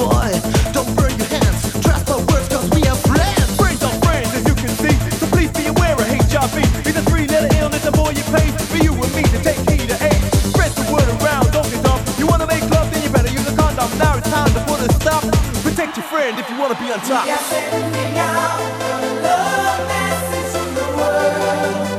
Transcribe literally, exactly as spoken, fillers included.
boy. Don't burn your hands. Trust my words, cause we are friends. Friends are friends, as you can see. So please be aware of H I V. It's a three-letter illness, the more you pay. For you and me to take heed of AIDS. Spread the word around, don't get dumb. You wanna make love, then you better use a condom. Now it's time to put a stop. Protect your friend if you wanna be on top. We are sending out a love message to the world.